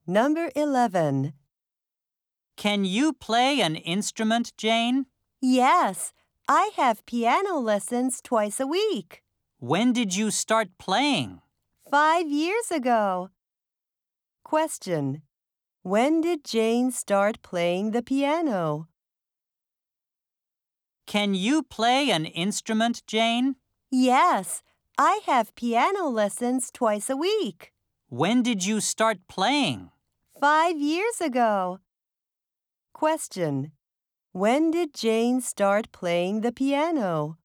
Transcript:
Number 11. Can you play an instrument, Jane? Yes, I have piano lessons twice a week. When did you start playing? 5 years ago. Question. When did Jane start playing the piano? Can you play an instrument, Jane? Yes, I have piano lessons twice a week. When did you start playing? 5 years ago. Question. When did Jane start playing the piano?